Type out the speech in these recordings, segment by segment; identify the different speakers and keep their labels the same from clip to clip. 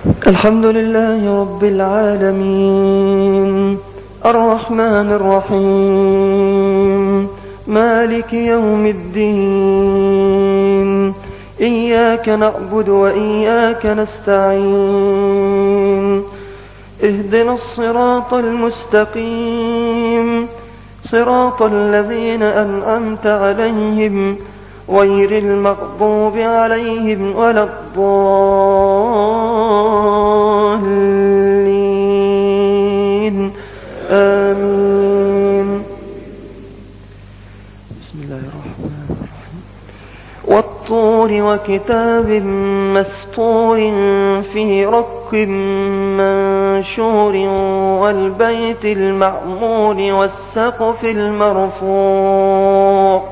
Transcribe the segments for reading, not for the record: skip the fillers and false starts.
Speaker 1: الحمد لله رب العالمين الرحمن الرحيم مالك يوم الدين إياك نعبد وإياك نستعين اهدنا الصراط المستقيم صراط الذين أنعمت عليهم غير المغضوب عليهم ولا الضالين آمين. بسم الله الرحمن الرحيم. والطور وكتاب مسطور في رق منشور والبيت المعمور والسقف المرفوع.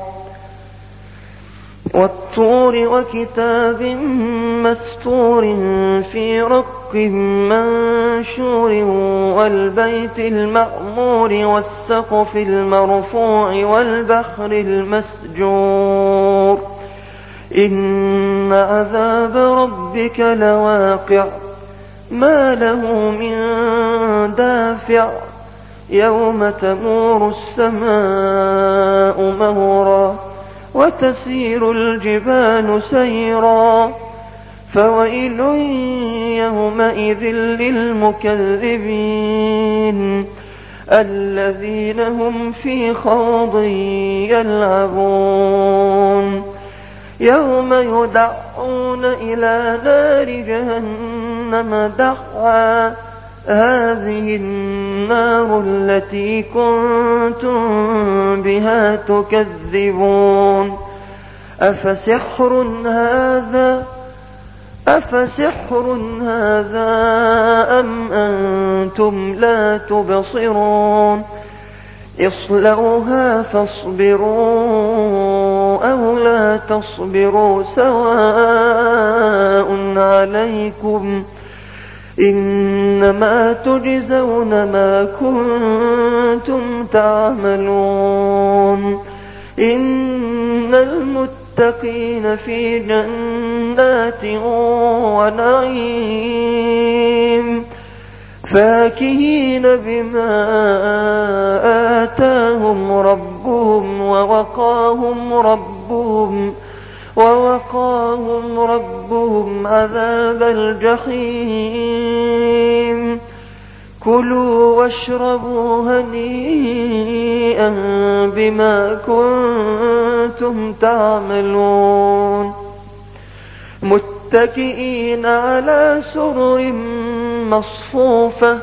Speaker 1: والطور وكتاب مسطور في رق منشور والبيت المعمور والسقف المرفوع والبحر المسجور. إن عذاب ربك لواقع ما له من دافع يوم تمور السماء مورا وتسير الجبال سيرا فويل يومئذ للمكذبين الذين هم في خوض يلعبون. يوم يدعون إلى نار جهنم دعا هذه النار التي كنتم بها تكذبون. أفسحر هذا أم أنتم لا تبصرون. اصلوها فاصبروا أو لا تصبروا سواء عليكم إنما تجزون ما كنتم تعملون. إن المتقين في جنات ونعيم فاكهين بما آتاهم ربهم ووقاهم ربهم عذاب الجحيم. كلوا واشربوا هنيئا بما كنتم تعملون. متكئين على سرر مصفوفة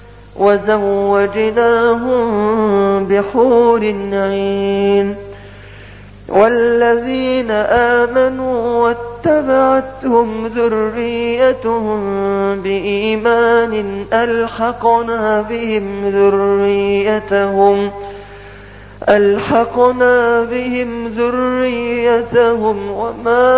Speaker 1: وزوجناهم بحور عين. والذين آمنوا واتبعتهم ذريتهم بإيمان ألحقنا بهم ذريتهم وما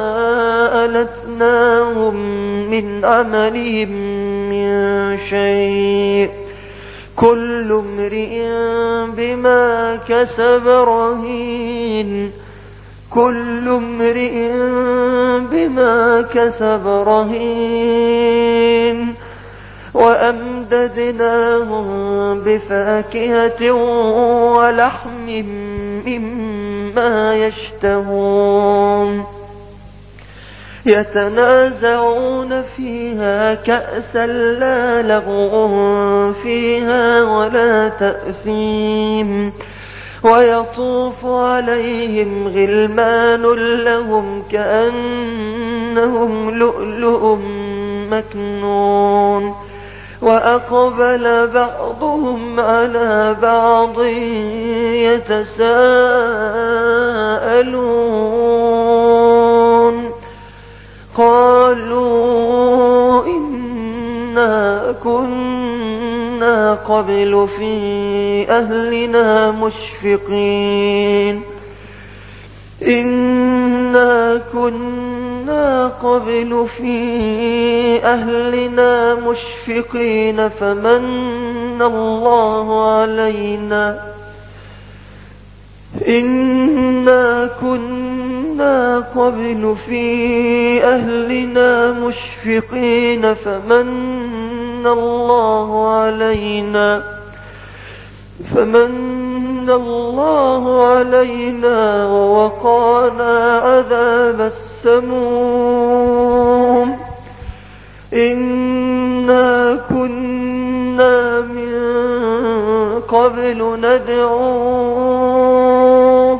Speaker 1: ألتناهم من عملهم من شيء كل امرئ بما كسب رهين. وأمددناهم بفاكهة ولحم مما يشتهون. يتنازعون فيها كأسا لا لغو فيها ولا تأثيم. ويطوف عليهم غلمان لهم كأنهم لؤلؤ مكنون. وأقبل بعضهم على بعض يتساءلون قالوا إنا كنا قبل في أهلنا مشفقين. فمن الله علينا إنا كنا كنا قبل في أهلنا مشفقين فمن الله علينا ووقانا عذاب السموم إنا كنا من قبل ندعوه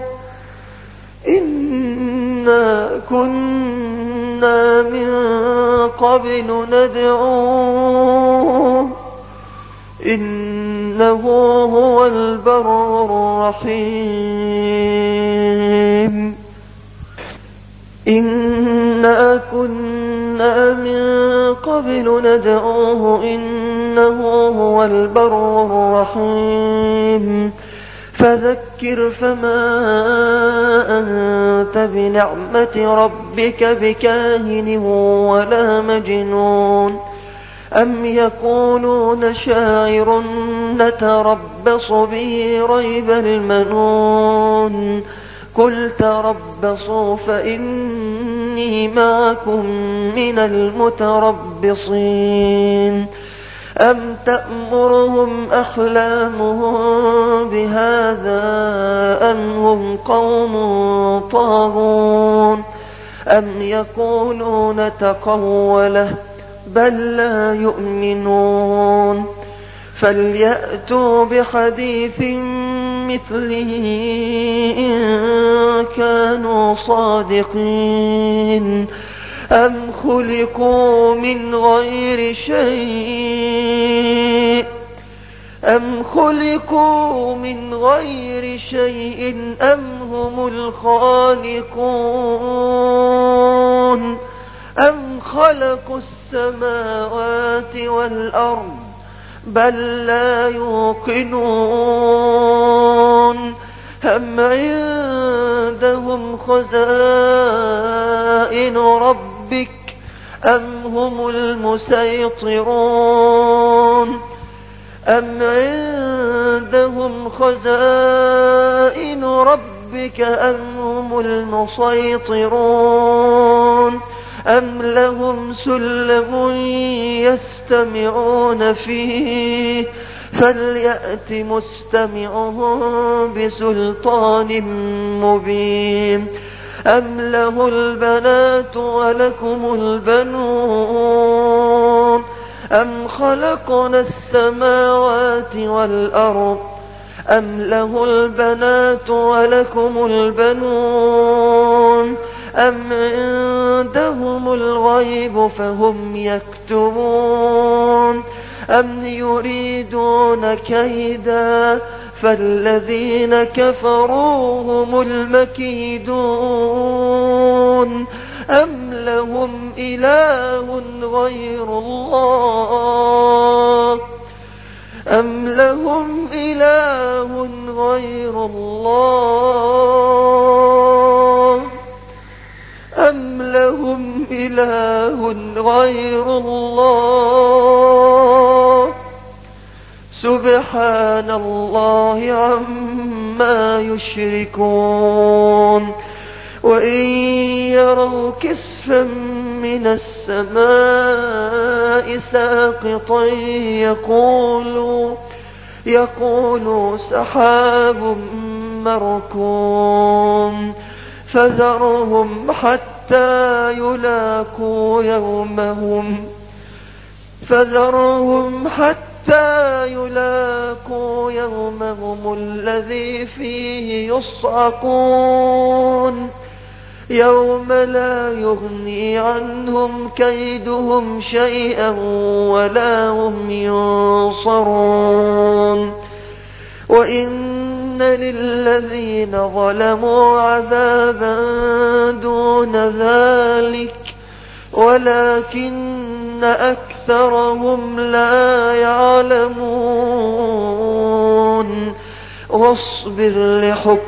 Speaker 1: إنه هو البر الرحيم إنا كنا من قبل ندعوه إنه هو البر الرحيم فذكر فما أنت بنعمة ربك بكاهن ولا مجنون أم يقولون شاعر نتربص به ريب المنون قل تربصوا فإني معكم من المتربصين أم تأمرهم أحلامهم بهذا أم هم قوم طاغون أم يقولون تقوله بل لا يؤمنون فليأتوا بحديث مثله إن كانوا صادقين أم خلقوا من غير شيء أم هم الخالقون أم خلقوا السماوات والأرض بل لا يوقنون أم عندهم خزائن ربك أم هم المسيطرون أم عندهم خزائن ربك أم هم المسيطرون أم لهم سلم يستمعون فيه فليأت مستمعهم بسلطان مبين أم له البنات ولكم البنون أم خلقنا السماوات والأرض أم له البنات ولكم البنون أم عندهم الغيب فهم يكتبون أم يريدون كيدا فالذين كفروا هم المكيدون أم لهم إله غير الله أم لهم إله غير الله أم لهم إله غير الله سبحان الله عما يشركون وإن يروا كسفا من السماء ساقطا يقولوا سحاب مركوم فذرهم حتى يلاقوا يومهم الذي فيه يصعقون يوم لا يغني عنهم كيدهم شيئا ولا هم ينصرون وإن للذين ظلموا عذابا دون ذلك ولكن أكثرهم لا يعلمون واصبر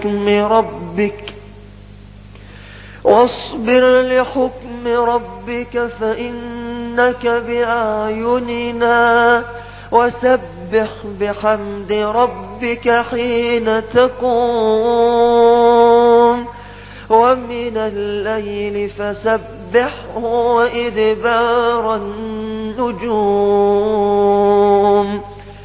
Speaker 1: لحكم ربك فإنك بأعيننا وسبح بحمد ربك حين تقوم ومن الليل فسبحه وإدبار النجوم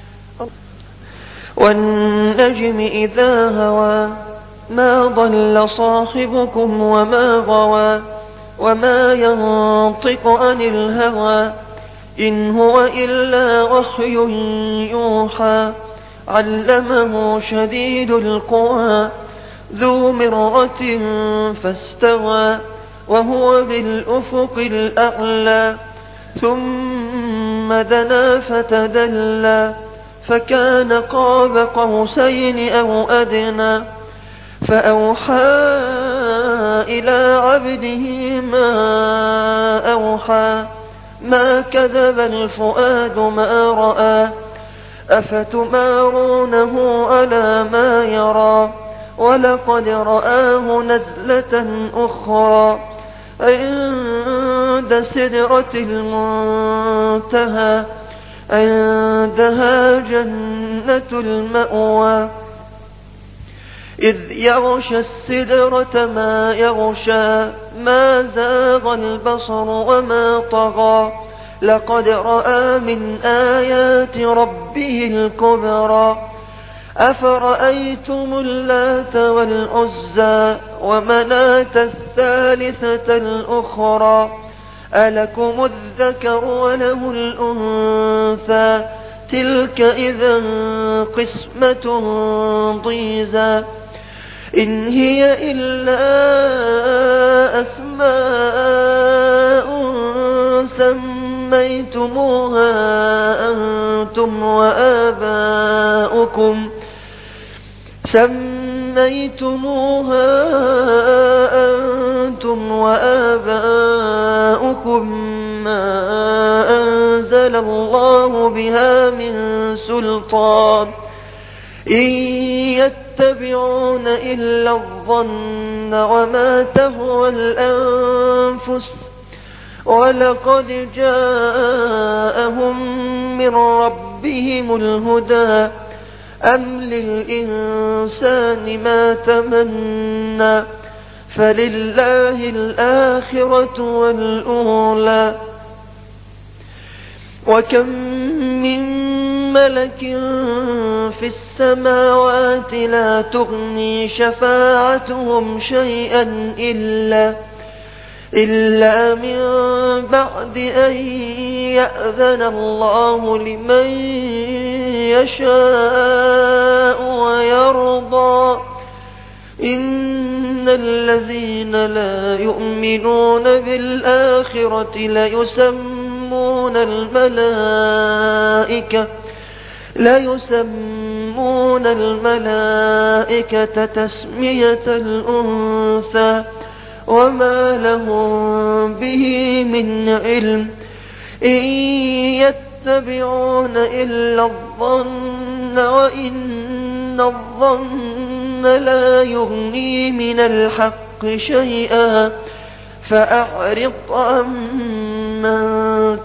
Speaker 1: والنجم إذا هوى ما ضل صاحبكم وما غوى وما ينطق عن الهوى إن هو إلا وحي يوحى علمه شديد القوى ذو مرة فاستوى وهو بالأفق الأعلى ثم دنا فتدلى فكان قاب قوسين أو أدنى فأوحى إلى عبده ما أوحى ما كذب الفؤاد ما رأى أفتمارونه على ما يرى ولقد رآه نزلة أخرى عند سدرة المنتهى عندها جنة المأوى إذ يغشى السدرة ما يغشى ما زاغ البصر وما طغى لقد رأى من آيات ربه الكبرى أفرأيتم اللات والعزى ومناة الثالثة الأخرى ألكم الذكر وله الأنثى تلك إذا قسمة ضيزى إن هي إلا أسماء سميتموها أنتم وآباؤكم ما أنزل الله بها من سلطان إن يتبعون إلا الظن وما تهوى الأنفس ولقد جاءهم من ربهم الهدى أم للإنسان ما تمنى فلله الآخرة والأولى وكم من ملك في السماوات لا تغني شفاعتهم شيئا إلا من بعد أن يأذن الله لمن يشاء ويرضى إن الذين لا يؤمنون بالآخرة ليسمون الملائكة تسمية الأنثى وما لهم به من علم إن يتبعون إلا الظن وإن الظن لا يغني من الحق شيئا فأعرض عمن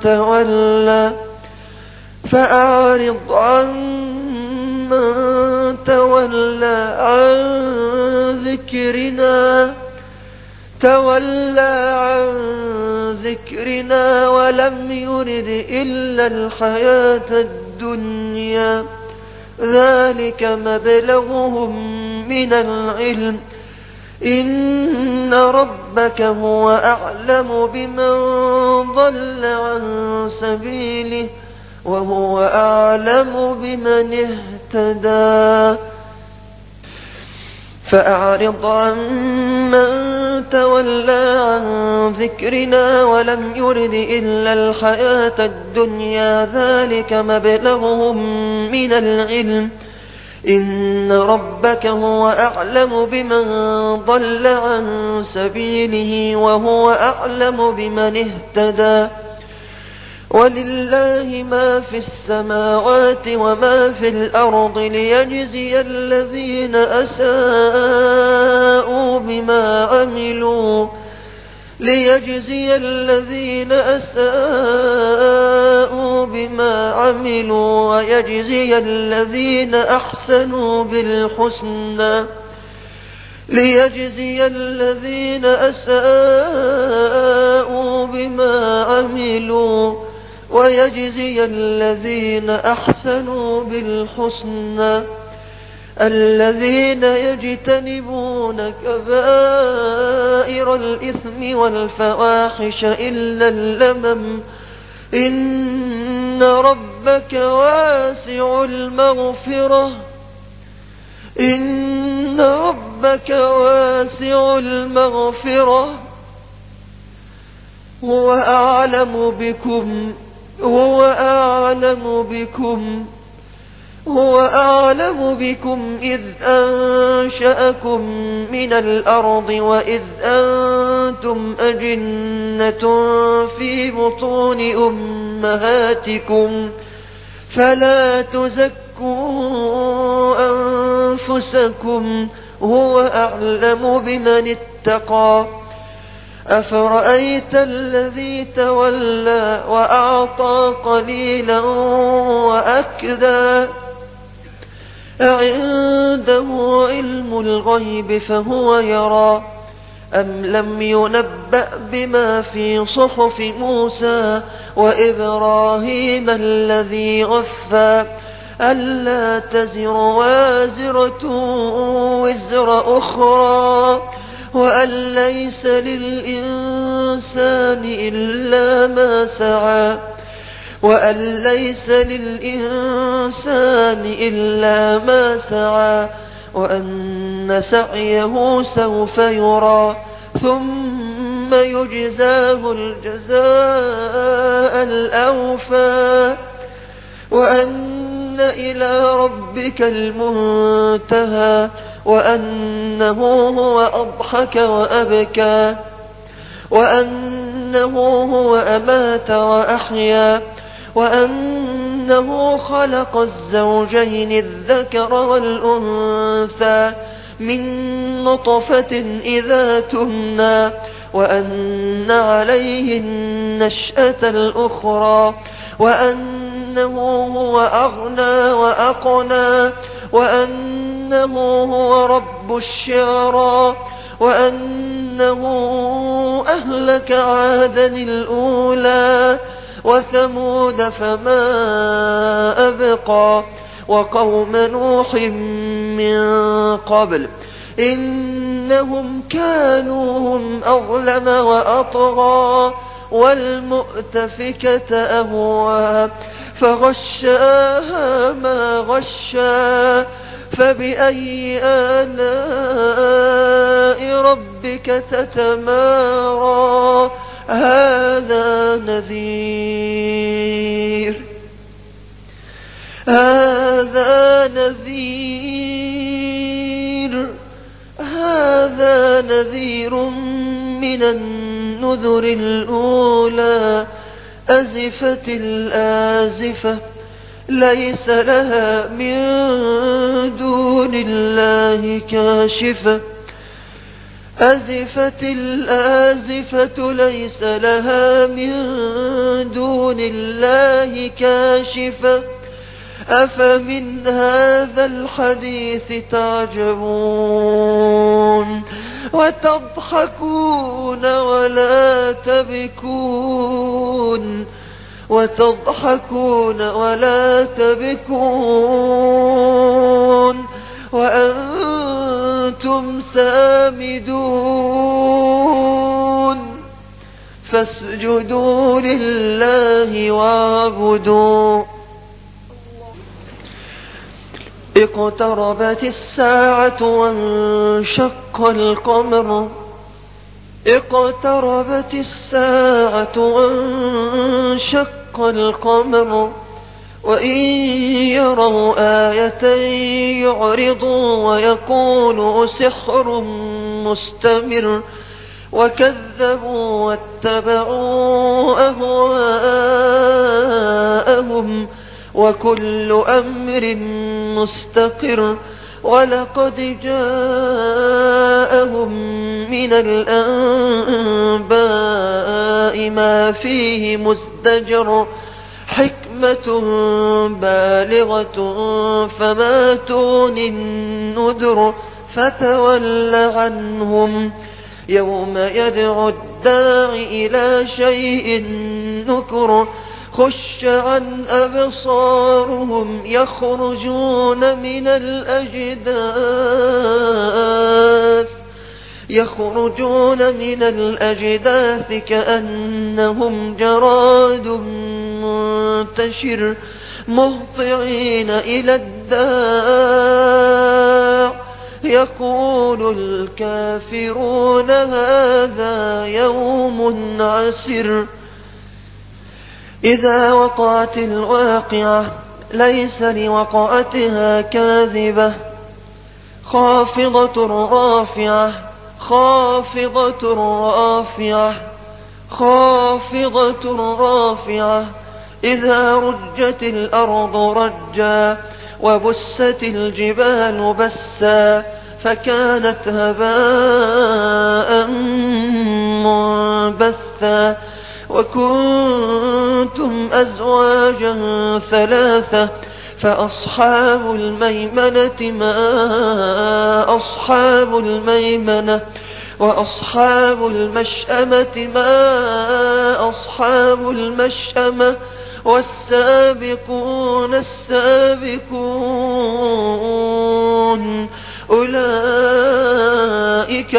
Speaker 1: تولى عن ذكرنا ولم يرد إلا الحياة الدنيا ذلك مبلغهم من العلم إن ربك هو أعلم بمن ضل عن سبيله وهو أعلم بمن اهتدى فأعرض عمن تولى عن ذكرنا ولم يرد إلا الحياة الدنيا ذلك مبلغهم من العلم إن ربك هو أعلم بمن ضل عن سبيله وهو أعلم بمن اهتدى ولله ما في السماوات وما في الأرض ليجزي الذين أساءوا بما عملوا ويجزي الذين أحسنوا بالحسنى ليجزي الذين أساءوا بما عملوا ويجزي الذين أحسنوا بالحسنى الذين يجتنبون كبائر الإثم والفواحش إلا اللمم إن ربك واسع المغفرة هو أعلم بكم إذ أنشأكم من الأرض وإذ أنتم أجنة في بطون أمهاتكم فلا تزكوا أنفسكم هو أعلم بمن اتقى أفرأيت الذي تولى وأعطى قليلا وأكدى أعنده علم الغيب فهو يرى أم لم ينبأ بما في صحف موسى وإبراهيم الذي وفى ألا تزر وازرة وزر أخرى وأن ليس للإنسان إلا ما سعى وأن سعيه سوف يرى ثم يجزاه الجزاء الأوفى وأن إلى ربك المنتهى وأنه هو أضحك وأبكى وأنه هو أمات وأحيا وأنه خلق الزوجين الذكر والأنثى من نطفة إذا تمنى وأن عليه النشأة الأخرى وأنه هو أغنى وأقنى وأنه هو رب الشعرى وأنه أهلك عادا الأولى وثمود فما أبقى وقوم نوح من قبل إنهم كانوا هم أظلم وأطغى والمؤتفكة أهوى فغشاها ما غشا فبأي آلاء ربك تتمارى هذا نذير من النذر الأولى أزفت الآزفة ليس لها من دون الله كاشفة أزفت الآزفة ليس لها من دون الله كاشفة أفمن هذا الحديث تعجبون وتضحكون ولا تبكون وأنتم سامدون فاسجدوا لله واعبدوا اقتربت الساعة وانشق القمر وإن يروا آية يعرضوا ويقولوا سحر مستمر وكذبوا واتبعوا أهواءهم وكل أمر مستقر ولقد جاءهم من الأنباء ما فيه مزدجر حكمة بالغة فما تغني النذر فتول عنهم يوم يدعو الداع إلى شيء نكر خش عن أبصارهم يخرجون من الأجداث كأنهم جراد منتشر مهطعين إلى الداع يقول الكافرون هذا يوم عسر إذا وقعت الواقعة ليس لوقعتها كاذبة خافضة رافعة إذا رجت الأرض رجا وبست الجبال بسا فكانت هباء منبثا وكنتم أزواجا ثلاثة فأصحاب الميمنة ما أصحاب الميمنة وأصحاب المشأمة ما أصحاب المشأمة والسابقون السابقون أولئك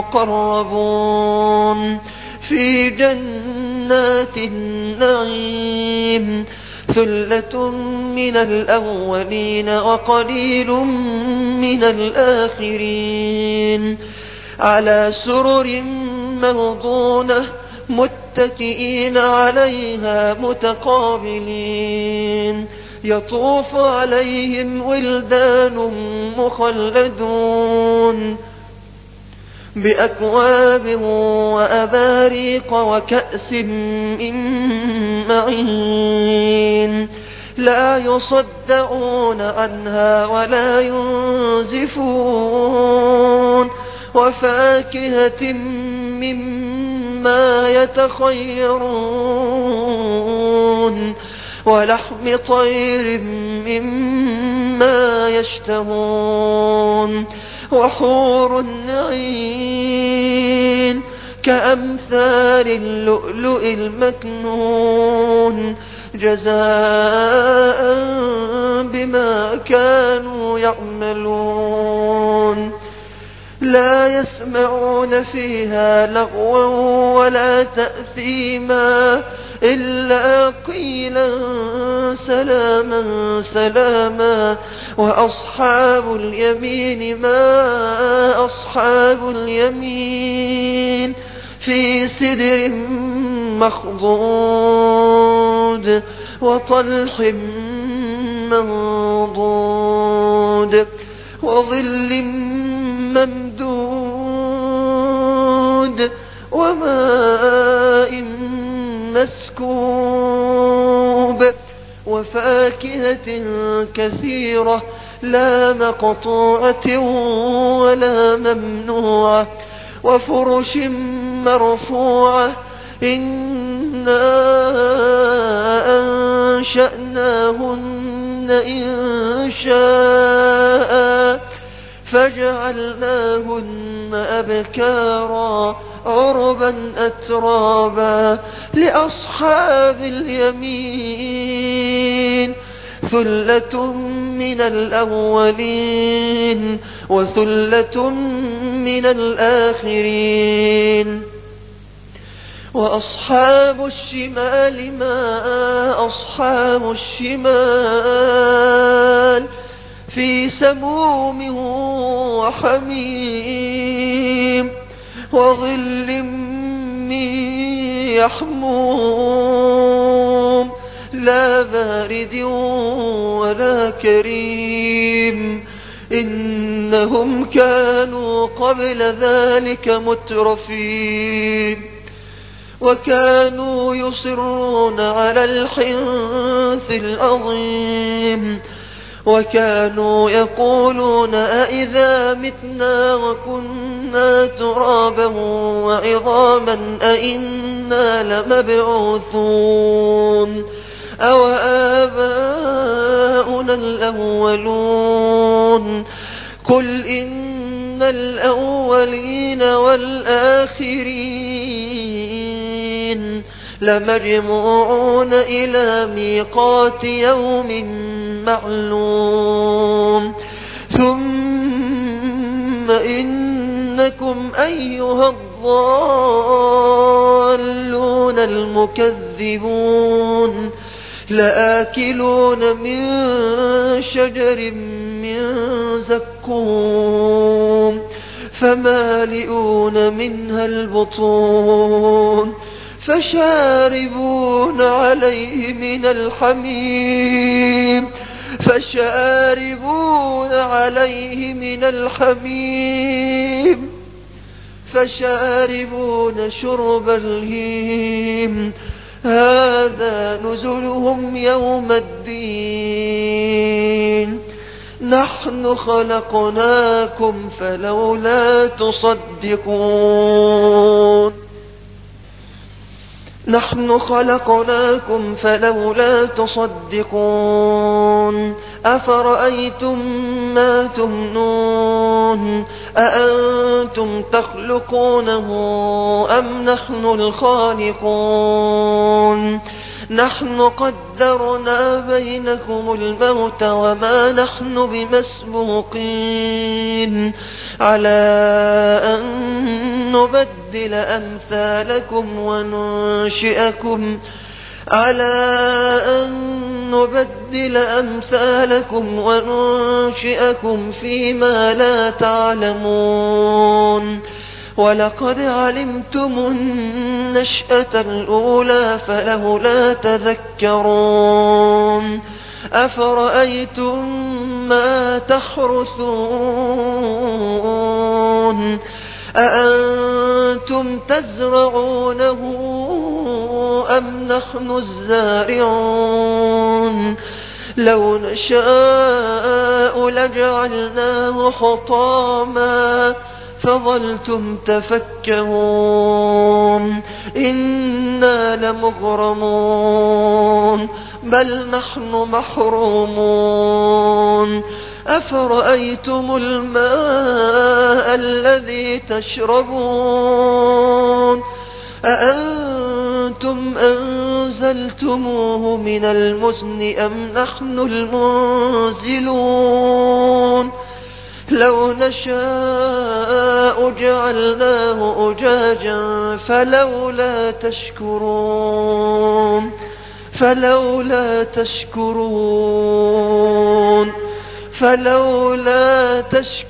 Speaker 1: المقربون في جنات النعيم ثلة من الأولين وقليل من الآخرين على سرر موضونة متكئين عليها متقابلين يطوف عليهم ولدان مخلدون بأكواب وأباريق وكأس من معين لا يصدعون عنها ولا ينزفون وفاكهة مما يتخيرون ولحم طير مما يشتهون وحور عين كأمثال اللؤلؤ المكنون جزاء بما كانوا يعملون لا يسمعون فيها لغوا ولا تأثيما إلا قيلا سلاما سلاما وأصحاب اليمين ما أصحاب اليمين في سدر مخضود وطلح منضود وظل ممدود وماء مسكوب وفاكهة كثيرة لا مقطوعة ولا ممنوعة وفرش مرفوعة إنا أنشأناهن إنشاء فجعلناهن أبكارا عربا أترابا لأصحاب اليمين ثلة من الأولين وثلة من الآخرين وأصحاب الشمال ما أصحاب الشمال في سموم وحميم وظل من يحموم لا بارد ولا كريم إنهم كانوا قبل ذلك مترفين وكانوا يصرون على الحنث العظيم وكانوا يقولون أئذا متنا وكنا ترابا وعظاما أئنا لمبعوثون أو آباؤنا الأولون قل إن الأولين والآخرين لمجموعون إلى ميقات يوم معلوم ثم إنكم أيها الضالون المكذبون لآكلون من شجر من زقوم فمالئون منها البطون فشاربون عليه من الحميم فشاربون شرب الهيم هذا نزلهم يوم الدين نحن خلقناكم فلولا تصدقون أفرأيتم ما تمنون أأنتم تخلقونه أم نحن الخالقون نحن قدرنا بينكم الموت وما نحن بمسبوقين على أن نبدل أمثالكم وننشئكم فيما لا تعلمون ولقد علمتم النشأة الأولى فلولا تذكرون أفرأيتم ما تحرثون أأنتم تزرعونه أم نحن الزارعون لو نشاء لجعلناه حطاما فظلتم تفكهون إنا لمغرمون بل نحن محرومون أفرأيتم الماء الذي تشربون أأنتم أنزلتموه من المزن أم نحن المنزلون لو نشاء جعلناه أجاجا فلولا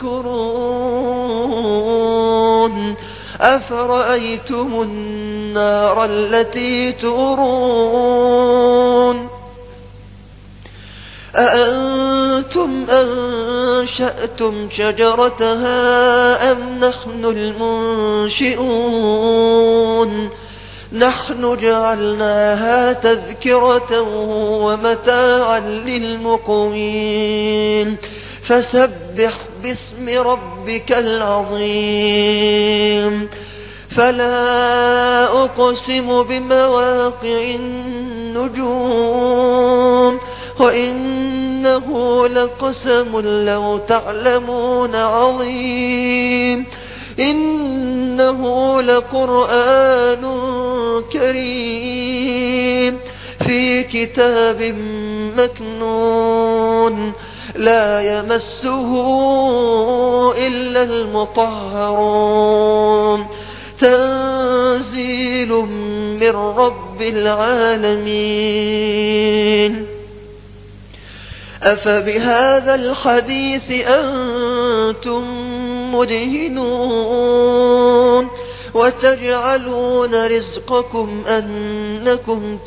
Speaker 1: تشكرون أفرأيتم النار التي تورون أأنتم أنشأتم شجرتها أم نحن المنشئون نحن جعلناها تذكرة ومتاعا للمقوين فسبح باسم ربك العظيم فلا أقسم بمواقع النجوم وإنه لقسم لو تعلمون عظيم إنه لقرآن كريم في كتاب مكنون لا يمسه إلا المطهرون تنزيل من رب العالمين أفبهذا الحديث أنتم مدهنون وتجعلون رزقكم أنكم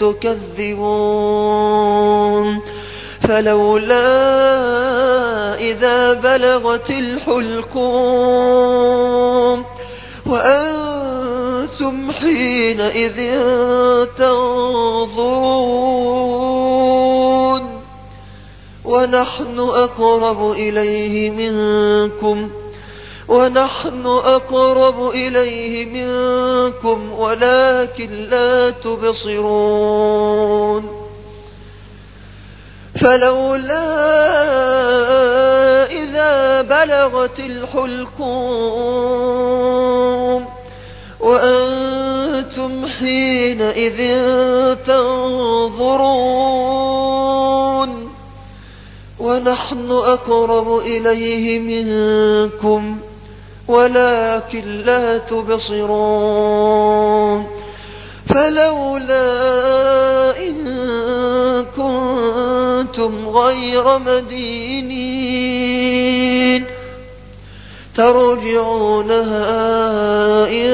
Speaker 1: تكذبون فلولا إذا بلغت الحلقوم وأنتم حينئذ تنظرون ونحن أقرب إليه منكم ولكن لا تبصرون فلولا إذا بلغت الحلقوم وأنتم حينئذ تنظرون ونحن أقرب إليه منكم ولكن لا تبصرون فلولا إن كنتم غير مدينين ترجعونها إن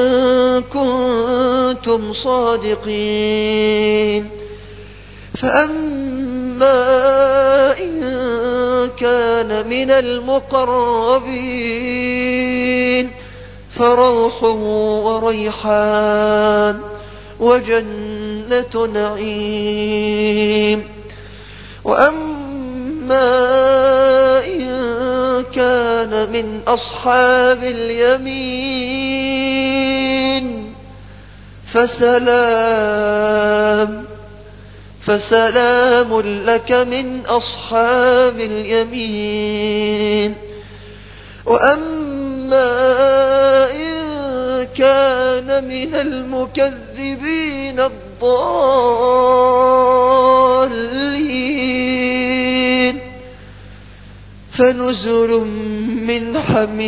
Speaker 1: كنتم صادقين فأما إن كان من المقربين فروح وريحان وجنة نعيم وأما إن كان من أصحاب اليمين فسلام لك من أصحاب اليمين وأما إن كان من المكذبين الضالين فنزل من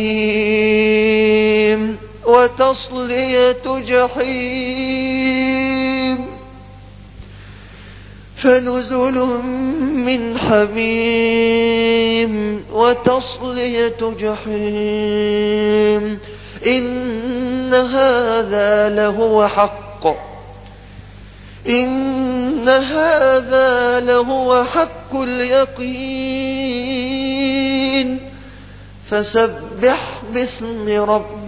Speaker 1: حميم وتصلية جحيم فنزل من حميم وتصلية جحيم إن هذا لهو حق اليقين فسبح باسم ربك